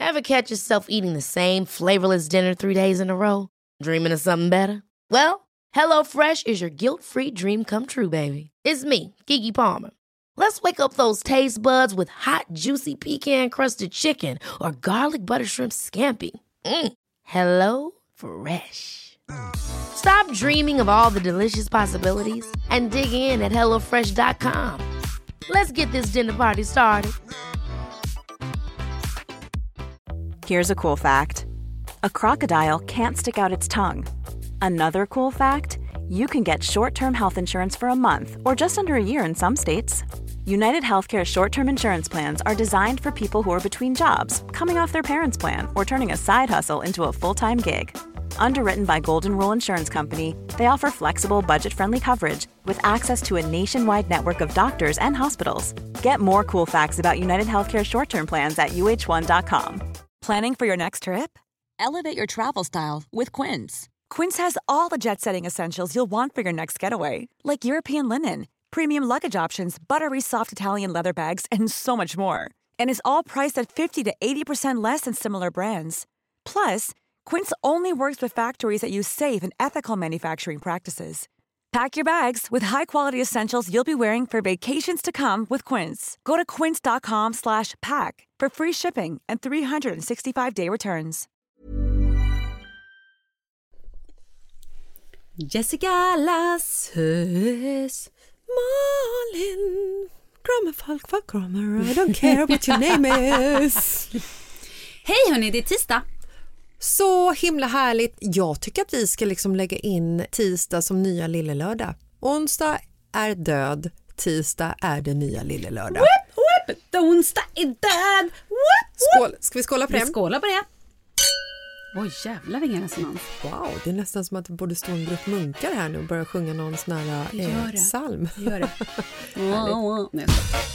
Ever catch yourself eating the same flavorless dinner 3 days in a row? Dreaming of something better? Well, HelloFresh is your guilt-free dream come true, baby. It's me, Keke Palmer. Let's wake up those taste buds with hot, juicy pecan-crusted chicken or garlic butter shrimp scampi. Hello Fresh. Stop dreaming of all the delicious possibilities and dig in at HelloFresh.com. Let's get this dinner party started. Here's a cool fact. A crocodile can't stick out its tongue. Another cool fact, you can get short-term health insurance for a month or just under a year in some states. United Healthcare short-term insurance plans are designed for people who are between jobs, coming off their parents' plan, or turning a side hustle into a full-time gig. Underwritten by Golden Rule Insurance Company, they offer flexible, budget-friendly coverage with access to a nationwide network of doctors and hospitals. Get more cool facts about United Healthcare short-term plans at uh1.com. Planning for your next trip? Elevate your travel style with Quince. Quince has all the jet-setting essentials you'll want for your next getaway, like European linen, premium luggage options, buttery soft Italian leather bags, and so much more. And is all priced at 50 to 80% less than similar brands. Plus, Quince only works with factories that use safe and ethical manufacturing practices. Pack your bags with high-quality essentials you'll be wearing for vacations to come with Quince. Go to quince.com/pack for free shipping and 365-day returns. Jessica Lasses, Malin, Grammar folk, fuck grammar, I don't care what your name is. Hej hörni, det är tisdag. Så himla härligt. Jag tycker att vi ska liksom lägga in tisdag som nya lille lördag. Onsdag är död, tisdag är det nya lille lördag. Whip, whip, onsdag är död. Skål. Ska vi skåla på det? Vi skålar på det. Oj, jävlar vilken resonans. Wow, det är nästan som att det borde stå en grupp munkar här nu och börja sjunga någon sån här psalm. Gör det. Nej.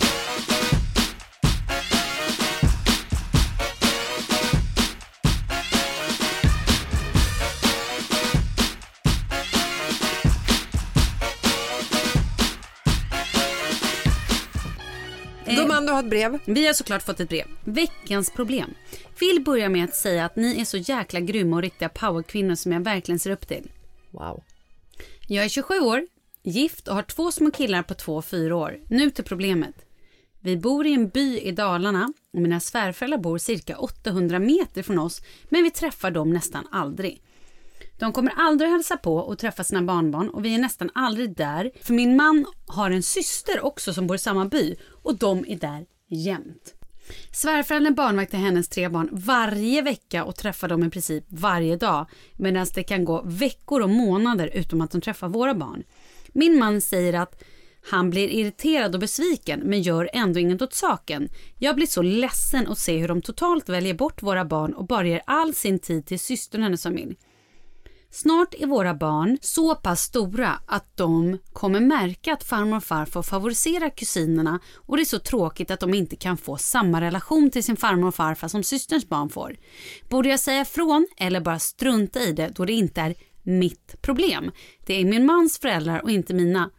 Gumman, du har ett brev. Vi har såklart fått ett brev. Veckans problem. Vill börja med att säga att ni är så jäkla grymma och riktiga powerkvinnor som jag verkligen ser upp till. Wow. Jag är 27 år, gift och har 2 små killar på 2 och 4 år. Nu till problemet. Vi bor i en by i Dalarna och mina svärföräldrar bor cirka 800 meter från oss, men vi träffar dem nästan aldrig. De kommer aldrig hälsa på och träffa sina barnbarn och vi är nästan aldrig där, för min man har en syster också som bor i samma by och de är där jämt. Svärföräldern barnvaktar hennes 3 barn varje vecka och träffar dem i princip varje dag, medan det kan gå veckor och månader utan att de träffar våra barn. Min man säger att han blir irriterad och besviken men gör ändå inget åt saken. Jag blir så ledsen att se hur de totalt väljer bort våra barn och bara ger all sin tid till systern och hennes familj. Snart är våra barn så pass stora att de kommer märka att farmor och farfar favoriserar kusinerna och det är så tråkigt att de inte kan få samma relation till sin farmor och farfar som systerns barn får. Borde jag säga från eller bara strunta i det då det inte är mitt problem? Det är min mans föräldrar och inte mina.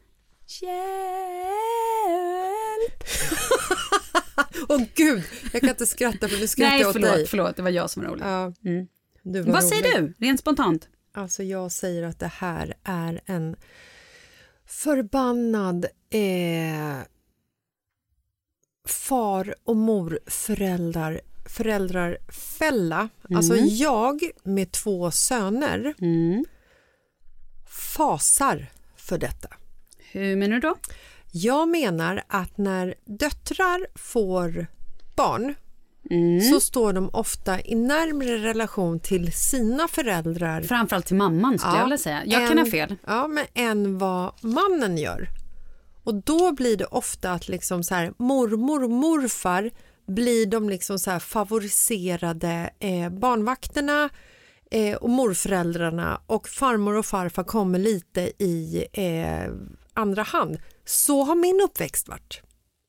Hjälp! Åh gud, jag kan inte skratta för nu skrattar jag åt dig. Nej, förlåt, det var jag som var rolig. Ja, du var Vad rolig. säger du, rent spontant? Alltså jag säger att det här är en förbannad far- och morföräldrar fälla. Alltså jag med 2 söner fasar för detta. Hur menar du då? Jag menar att när döttrar får barn så står de ofta i närmare relation till sina föräldrar. Framförallt till mamman skulle jag vilja säga. Jag kan ha fel. Ja, men än vad mannen gör. Och då blir det ofta att liksom så här, mormor och morfar blir de liksom så här favoriserade barnvakterna och morföräldrarna och farmor och farfar kommer lite i andra hand. Så har min uppväxt varit.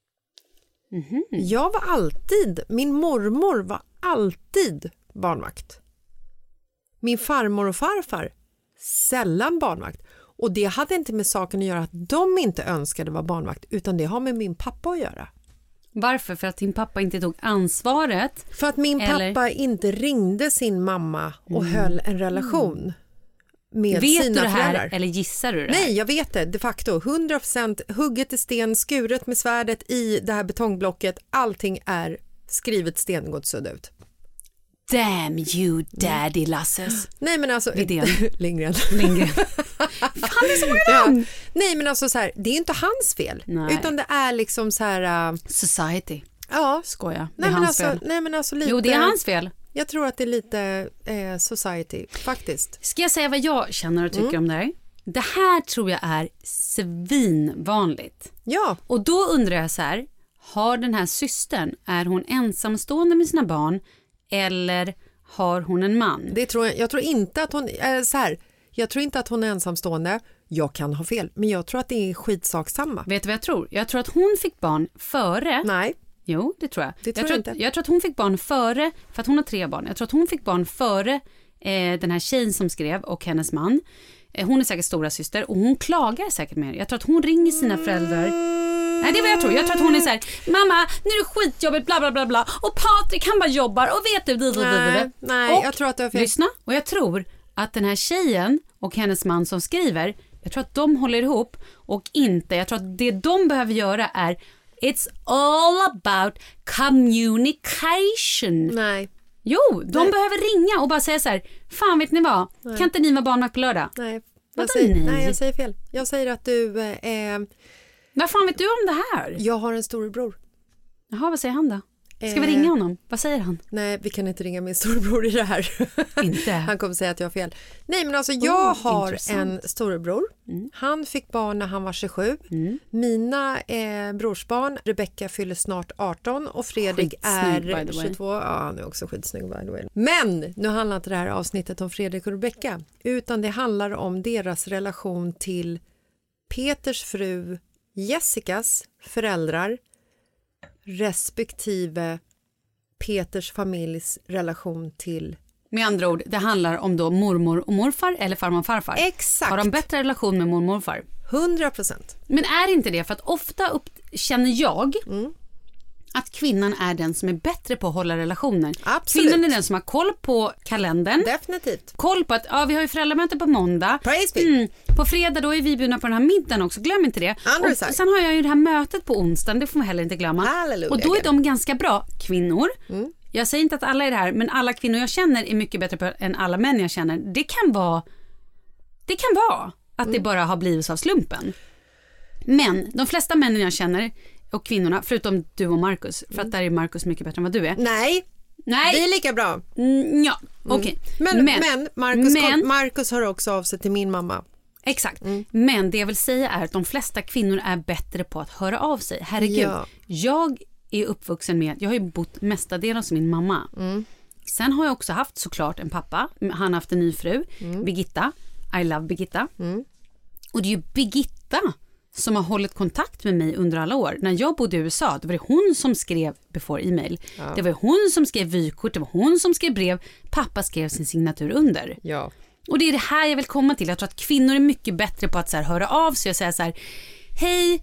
Jag var alltid, min mormor var alltid barnvakt. Min farmor och farfar sällan barnvakt. Och det hade inte med saken att göra att de inte önskade vara barnvakt utan det har med min pappa att göra. Varför? För att din pappa inte tog ansvaret? För att min pappa inte ringde sin mamma och höll en relation med vet sina du det här föräldrar. eller gissar du det? Nej, jag vet det. De facto. 100% hugget i sten, skuret med svärdet i det här betongblocket. Allting är skrivet sten, gått sudd ut. Damn you daddy Lasses. Nej men alltså Lidén. Lindgren. Fan, det är så många namn. Nej men alltså så här, det är inte hans fel. Nej. Utan det är liksom så här Society. ja. Skoja. Det är hans fel. Nej men alltså lite. Jo, det är hans fel. Jag tror att det är lite society faktiskt. Ska jag säga vad jag känner och tycker om det här? Det här tror jag är svinvanligt. Ja. Och då undrar jag så här, har den här systern, är hon ensamstående med sina barn eller har hon en man? Det tror jag tror inte att hon så här. Jag tror inte att hon är ensamstående. Jag kan ha fel, men jag tror att det är skitsaksamma. Vet du vad jag tror? Jag tror att hon fick barn före. Nej. Jo, det tror jag. Det tror jag inte. Jag tror att hon fick barn före, för att hon har 3 barn. Jag tror att hon fick barn före den här tjejen som skrev och hennes man. Hon är säkert stora syster och hon klagar säkert mer. Jag tror att hon ringer sina föräldrar. Nej, det är vad jag tror. Jag tror att hon är så här: mamma, nu är det skitjobbigt, bla bla bla bla. Och Patrik, han bara jobbar och vet du. Nej, och, jag tror att du har fel. Lyssna, och jag tror att den här tjejen och hennes man som skriver, jag tror att de håller ihop och inte, jag tror att det de behöver göra är it's all about communication. Nej. Jo, de behöver ringa och bara säga så här: fan, vet ni vad? Nej. Kan inte ni vara barnvakt på lördag? Nej. Vadå Nej, jag säger fel. Jag säger att du Vad fan vet du om det här? jag har en storebror. Jaha, vad säger han då? Ska vi ringa honom? Vad säger han? Nej, vi kan inte ringa min storebror i det här. Inte? Han kommer säga att jag har fel. Nej, men alltså jag har intressant. en storebror. Han fick barn när han var 27. Mina brorsbarn, Rebecca fyller snart 18 och Fredrik Skitsnygg, by är the way. 22. Ja, han är också skitsnygg, by the way. Men nu handlar inte det här avsnittet om Fredrik och Rebecca, utan det handlar om deras relation till Peters fru Jessicas föräldrar respektive Peters familjs relation till... Med andra ord, det handlar om då mormor och morfar eller farmor och farfar. Exakt. Har de bättre relation med mormor och morfar? 100%. Men är inte det för att ofta känner jag att kvinnan är den som är bättre på att hålla relationer. Absolut. Kvinnan är den som har koll på kalendern. Definitivt. Koll på att vi har ju föräldramöte på måndag. Praise be. På fredag då är vi bjudna på den här middagen också. Glöm inte det. Och sen har jag ju det här mötet på onsdagen. Det får man heller inte glömma. Halleluja. Och då är de ganska bra kvinnor. Jag säger inte att alla är det här, men alla kvinnor jag känner är mycket bättre på än alla män jag känner. Det kan vara att det bara har blivit av slumpen. Men de flesta männen jag känner och kvinnorna, förutom du och Marcus, för att där är Marcus mycket bättre än vad du är. Nej. Vi är lika bra. Ja, okej. Men Marcus hör också av sig till min mamma. Exakt. Men det jag vill säga är att de flesta kvinnor är bättre på att höra av sig. Herregud. Ja. Jag är uppvuxen med, jag har ju bott mestadels hos min mamma. Sen har jag också haft såklart en pappa. Han har haft en ny fru, Birgitta. I love Birgitta. Och det är ju Birgitta som har hållit kontakt med mig under alla år. När jag bodde i USA, det var det hon som skrev before e-mail. Ja. Det var hon som skrev vykort, det var hon som skrev brev. Pappa skrev sin signatur under. Ja. Och det är det här jag vill komma till. Jag tror att kvinnor är mycket bättre på att så här, höra av sig och säga så här: hej,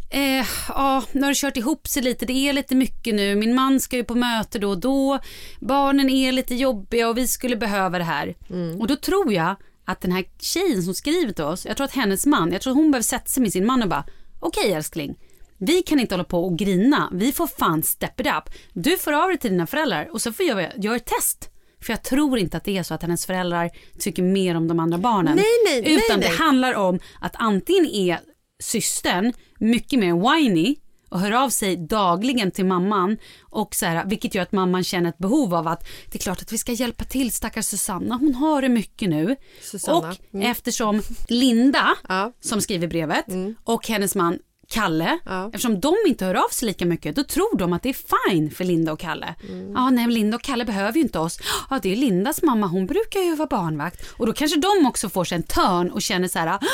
nu har det kört ihop sig lite, det är lite mycket nu, min man ska ju på möte då och då, barnen är lite jobbiga och vi skulle behöva det här. Och då tror jag att den här tjejen som skriver till oss, jag tror att hennes man, jag tror att hon behöver sätta sig med sin man och bara: okej, älskling, vi kan inte hålla på och grina, vi får fan step it up, du får av dig till dina föräldrar och så får jag göra ett test. För jag tror inte att det är så att hennes föräldrar tycker mer om de andra barnen. Nej. Det handlar om att antingen är systern mycket mer whiny och hör av sig dagligen till mamman och så här, vilket gör att mamman känner ett behov av att det är klart att vi ska hjälpa till stackars Susanna, hon har det mycket nu. Susanna. Och eftersom Linda som skriver brevet och hennes man Kalle, eftersom de inte hör av sig lika mycket, då tror de att det är fine för Linda och Kalle. Nej, Linda och Kalle behöver ju inte oss. Det är Lindas mamma, hon brukar ju vara barnvakt. Och då kanske de också får sig en törn och känner så här: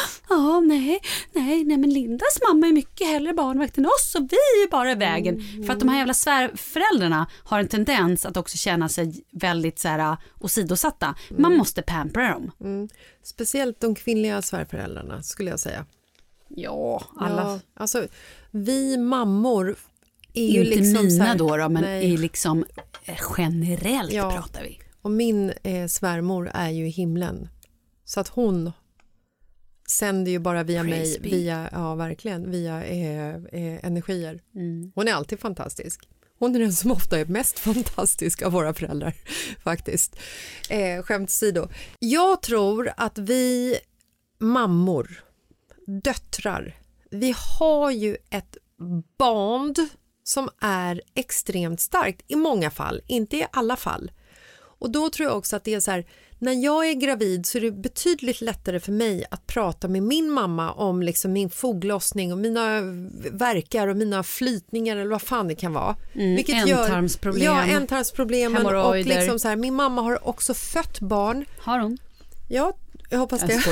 nej, men Lindas mamma är mycket hellre barnvakt än oss och vi är bara i vägen. För att de här jävla svärföräldrarna har en tendens att också känna sig väldigt så här åsidosatta. Man måste pampera dem. Speciellt de kvinnliga svärföräldrarna skulle jag säga. Ja, alla. Ja, alltså, vi mammor är ju inte liksom mina så här, då men nej. är liksom generellt pratar vi. Och min svärmor är ju i himlen. Så att hon sänder ju bara via mig, via energier. Hon är alltid fantastisk. Hon är den som ofta är mest fantastisk av våra föräldrar faktiskt. Skämt åsido. Jag tror att vi mammor, döttrar, vi har ju ett band som är extremt starkt i många fall, inte i alla fall. Och då tror jag också att det är så här, när jag är gravid så är det betydligt lättare för mig att prata med min mamma om liksom min foglossning och mina verkar och mina flytningar eller vad fan det kan vara. Ändtarmsproblem. Ändtarmsproblemen och liksom så här, min mamma har också fött barn. Har hon? Ja, jag hoppas det.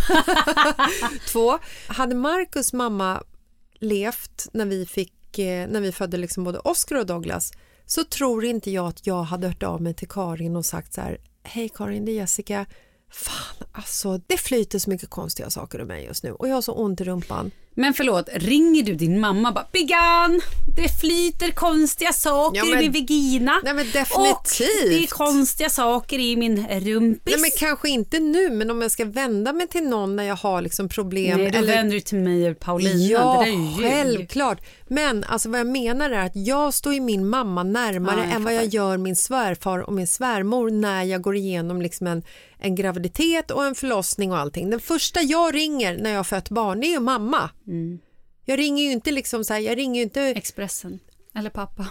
2. Hade Marcus mamma levt när vi födde liksom både Oscar och Douglas, så tror inte jag att jag hade hört av mig till Karin och sagt så här: hej Karin, det är Jessica. Fan, alltså det flyter så mycket konstiga saker om mig just nu och jag har så ont i rumpan. Men förlåt, ringer du din mamma bara, Biggan, det flyter konstiga saker i min vagina. Nej men definitivt. Och det är konstiga saker i min rumpis. Nej men kanske inte nu, men om jag ska vända mig till någon när jag har liksom problem. Nej, då vänder du till mig och Paulina. Ja, det där är ju självklart. Men alltså vad jag menar är att jag står i min mamma närmare än vad jag gör min svärfar och min svärmor när jag går igenom liksom en graviditet och en förlossning och allting. Den första jag ringer när jag har fött barn är ju mamma. Jag ringer ju inte liksom så här, jag ringer ju inte Expressen eller pappa.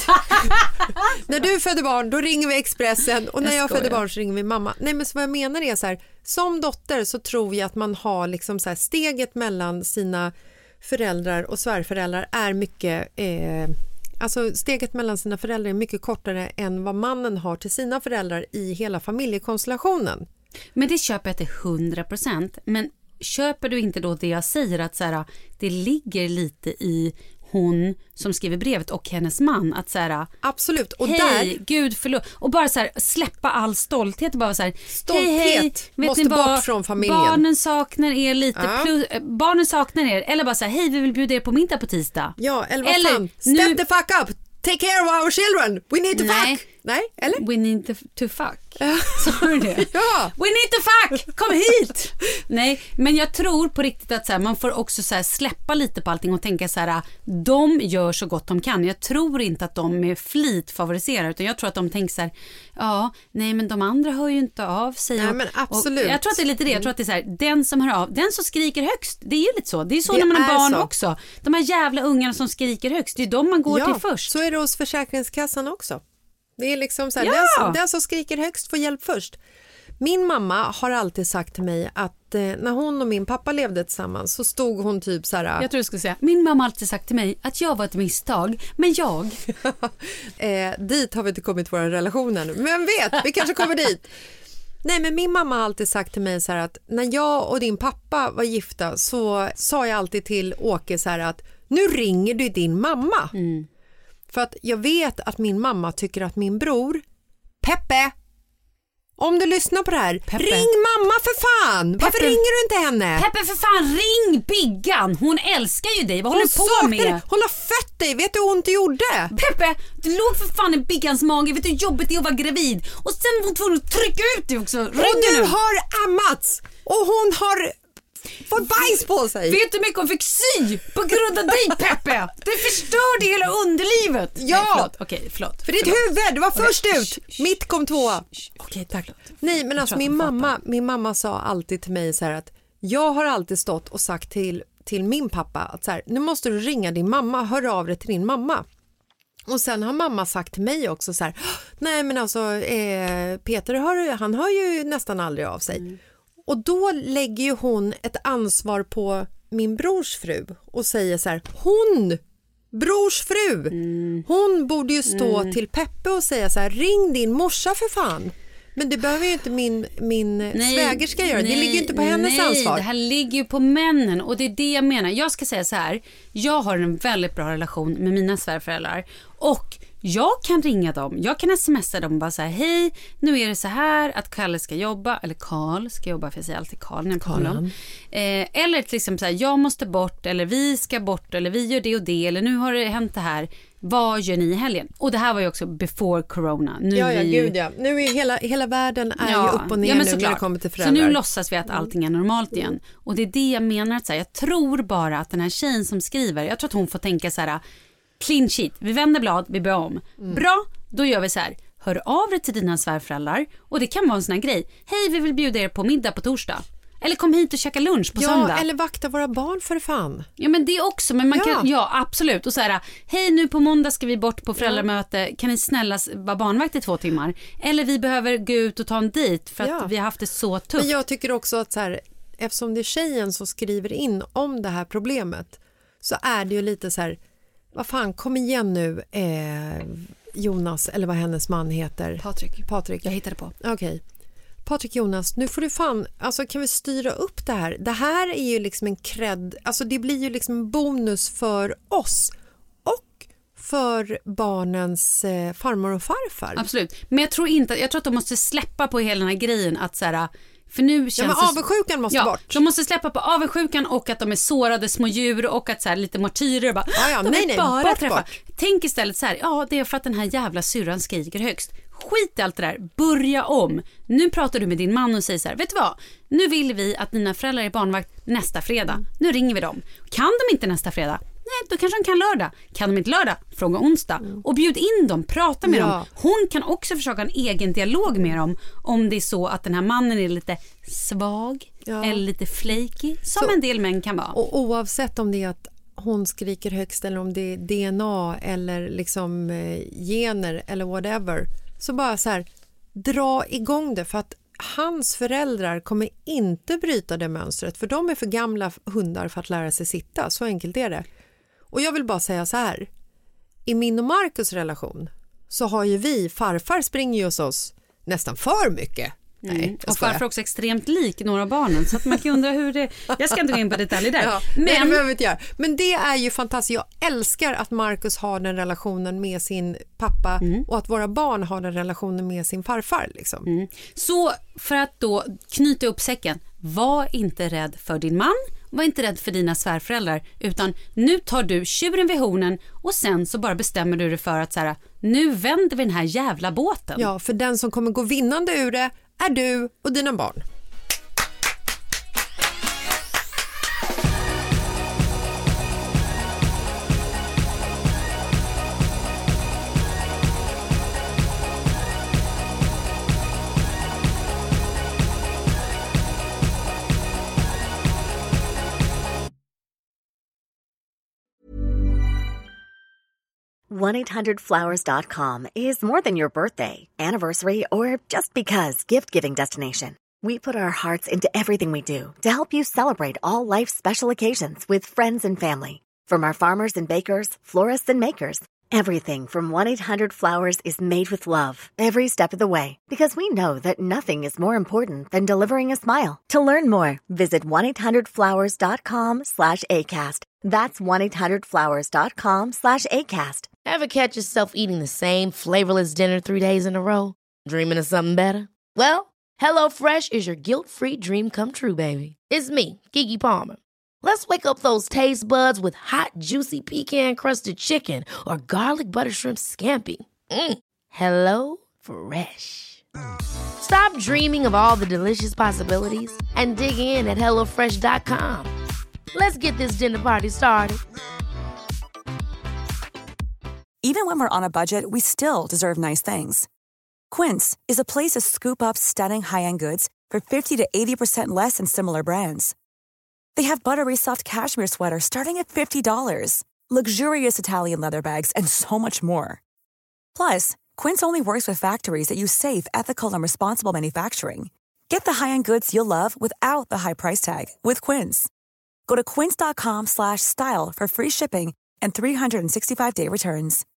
När du födde barn då ringer vi Expressen och när jag födde barn så ringer vi mamma. Nej men så vad jag menar är så här, som dotter så tror jag att man har liksom så här, steget mellan sina föräldrar och svärföräldrar är mycket alltså steget mellan sina föräldrar är mycket kortare än vad mannen har till sina föräldrar i hela familjekonstellationen. Men det köper jag till 100%. Men köper du inte då det jag säger att så här, det ligger lite i hon som skriver brevet och hennes man att så här, absolut. Och hej, gud förlåt. Och bara så här, släppa all stolthet och bara så här, stolthet måste bort från familjen. Barnen saknar er lite barnen saknar er eller bara så här, hej, vi vill bjuda er på middag på tisdag. Ja, eller vad fan, step the fuck up. Take care of our children. We need to fuck. Nej, eller? We need to fuck. Sa du det? Ja. We need to fuck. Kom hit. Nej, men jag tror på riktigt att så här, man får också så här, släppa lite på allting och tänka så här, de gör så gott de kan. Jag tror inte att de med flit favoriserar, utan jag tror att de tänker så här, nej men de andra hör ju inte av sig. Nej, men absolut. Jag tror att det är lite det. Jag tror att det är så här, den som hör av, den som skriker högst. Det är ju lite så. Det är så när man är barn också. De här jävla ungarna som skriker högst, det är de man går till först. Så är det hos Försäkringskassan också. Det är liksom så här, den som skriker högst får hjälp först. Min mamma har alltid sagt till mig att när hon och min pappa levde tillsammans så stod hon typ så här. Jag tror du skulle säga, min mamma har alltid sagt till mig att jag var ett misstag, men jag. Dit har vi inte kommit våra relationer nu. Men vet, vi kanske kommer dit. Nej, men min mamma har alltid sagt till mig så här att när jag och din pappa var gifta så sa jag alltid till Åke så här att nu ringer du din mamma. För att jag vet att min mamma tycker att min bror Peppe, om du lyssnar på det här, Peppe, ring mamma för fan. Peppe. Varför ringer du inte henne? Peppe för fan, ring Biggan. Hon älskar ju dig. Vad håller du på med? Hon har fött dig. Vet du hur ont det gjorde? Peppe, du låg för fan i Biggans mage. Vet du hur jobbigt det är att vara gravid? Och sen var hon tvungen att trycka ut dig också. Och du har ammats. Och hon har fått bajs på sig. Vet du hur mycket hon fick sy på grund av dig, Peppe? Det förstörde hela underlivet. Ja. Nej, förlåt. För ditt huvud, det var först ut. Mitt kom tvåa. Okej, tack. Nej, men alltså min mamma sa alltid till mig så här att jag har alltid stått och sagt till min pappa att så här, nu måste du ringa din mamma, hör av dig till din mamma. Och sen har mamma sagt till mig också så här, nej men alltså Peter han hör ju nästan aldrig av sig. Och då lägger ju hon ett ansvar på min brors fru och säger så här, brors fru, hon borde ju stå till Peppe och säga så här, ring din morsa för fan. Men det behöver ju inte min svägerska göra. Det ligger ju inte på hennes ansvar. Det här ligger ju på männen. Och det är det jag menar. Jag ska säga så här. Jag har en väldigt bra relation med mina svärföräldrar. Och Jag kan ringa dem, jag kan smsa dem och bara säga hej, nu är det så här att Kalle ska jobba, eller Karl ska jobba, för jag säger alltid Karl när jag pratar om. Eller till exempel så här, jag måste bort, eller vi ska bort, eller vi gör det och det, eller nu har det hänt det här. Vad gör ni i helgen? Och det här var ju också before corona. Nu gud ja. Nu är hela världen är ju upp och ner nu när det kommer till föräldrar. Så nu låtsas vi att allting är normalt igen. Och det är det jag menar att säga. Jag tror bara att den här tjejen som skriver, jag tror att hon får tänka så här: clean sheet, vi vänder blad, vi börjar om. Bra, då gör vi så här. Hör av dig till dina svärföräldrar. Och det kan vara en sån här grej. Hej, vi vill bjuda er på middag på torsdag. Eller kom hit och käka lunch på söndag. Eller vakta våra barn för fan. Ja, men det också. Men man kan, absolut. Och så här, hej, nu på måndag ska vi bort på föräldramöte. Kan ni snälla vara barnvakt i 2 timmar? Eller vi behöver gå ut och ta en dejt för att vi har haft det så tufft. Men jag tycker också att så här, eftersom det är tjejen som skriver in om det här problemet, så är det ju lite så här, vad fan, kom igen nu, Jonas, eller vad hennes man heter. Patrik. Jag hittade på. Okej. Patrik, Jonas, nu får du fan, alltså kan vi styra upp det här? Det här är ju liksom en cred, alltså det blir ju liksom en bonus för oss och för barnens farmor och farfar. Absolut, men jag tror att de måste släppa på hela den här grejen att så här, för nu känns men avundsjukan måste bort. De måste släppa på avundsjukan och att de är sårade små djur och att så här, lite martyrer bara, bort. Tänk istället så här, det är för att den här jävla syrran skriker högst. Skit i allt det där, börja om. Nu pratar du med din man och säger så här: vet du vad, nu vill vi att dina föräldrar är barnvakt nästa fredag. Nu ringer vi dem. Kan de inte nästa fredag? Nej, då kanske de kan lördag. Kan de inte lördag? Fråga onsdag. Och bjud in dem, prata med dem. Hon kan också försöka en egen dialog med dem om det är så att den här mannen är lite svag eller lite flaky, som en del män kan vara. Och oavsett om det är att hon skriker högst eller om det är DNA eller liksom gener eller whatever, så bara så här, dra igång det, för att hans föräldrar kommer inte bryta det mönstret, för de är för gamla hundar för att lära sig sitta, så enkelt är det. Och jag vill bara säga så här, i min och Marcus relation så har ju farfar springer ju hos oss nästan för mycket. Nej, och farfar också extremt lik några av barnen, så att man kan undra hur det. Jag ska inte gå in på detaljer där. Men det är ju fantastiskt. Jag älskar att Marcus har den relationen med sin pappa och att våra barn har den relationen med sin farfar liksom. Så för att då knyta upp säcken, var inte rädd för din man, var inte rädd för dina svärföräldrar, utan nu tar du tjuren vid hornen och sen så bara bestämmer du dig för att så här, nu vänder vi den här jävla båten. Ja, för den som kommer gå vinnande ur det är du och dina barn. $1-800-Flowers.com is more than your birthday, anniversary, or just because gift-giving destination. We put our hearts into everything we do to help you celebrate all life's special occasions with friends and family. From our farmers and bakers, florists and makers, everything from 1-800-Flowers is made with love every step of the way, because we know that nothing is more important than delivering a smile. To learn more, visit 1-800-Flowers.com/ACAST. That's 1-800-Flowers.com/ACAST. Ever catch yourself eating the same flavorless dinner 3 days in a row? Dreaming of something better? Well, HelloFresh is your guilt-free dream come true, baby. It's me, Keke Palmer. Let's wake up those taste buds with hot, juicy pecan-crusted chicken or garlic butter shrimp scampi. Hello Fresh. Stop dreaming of all the delicious possibilities and dig in at HelloFresh.com. Let's get this dinner party started. Even when we're on a budget, we still deserve nice things. Quince is a place to scoop up stunning high-end goods for 50 to 80% less than similar brands. They have buttery soft cashmere sweaters starting at $50, luxurious Italian leather bags, and so much more. Plus, Quince only works with factories that use safe, ethical, and responsible manufacturing. Get the high-end goods you'll love without the high price tag with Quince. Go to quince.com/style for free shipping and 365-day returns.